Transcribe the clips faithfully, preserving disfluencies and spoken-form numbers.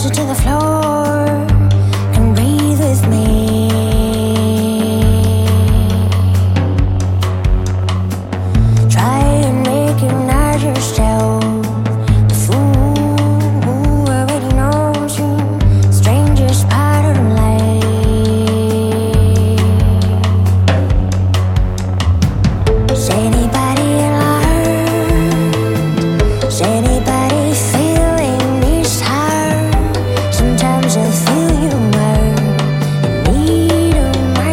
to the floor and breathe with me. Try and recognize yourself. The fool who already knows you, strangest part of life. Is anybody alive? Is anybody feeling this hard? Sometimes I feel you are in need of my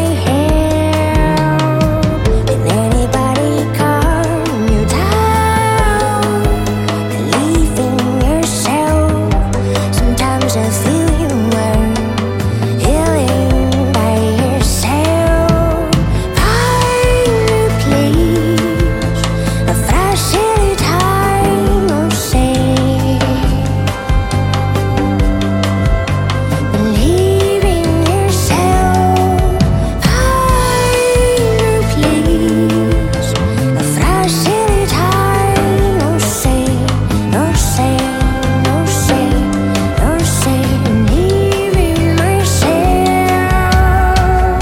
help. Can anybody calm you down? Believe in yourself. Sometimes I feel you are healing by yourself. Find a place, a facilitare, no sei. Believe in yourself. Find a place, a facilitare, no sei, no sei, no sei, no sei. Believe in myself.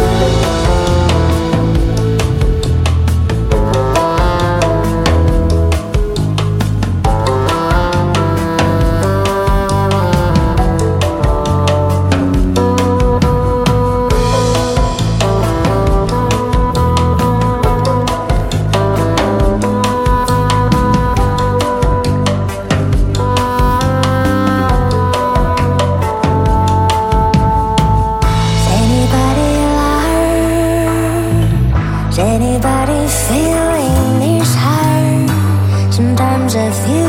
Is anybody alive? Is anybody feeling this hard? Sometimes I feel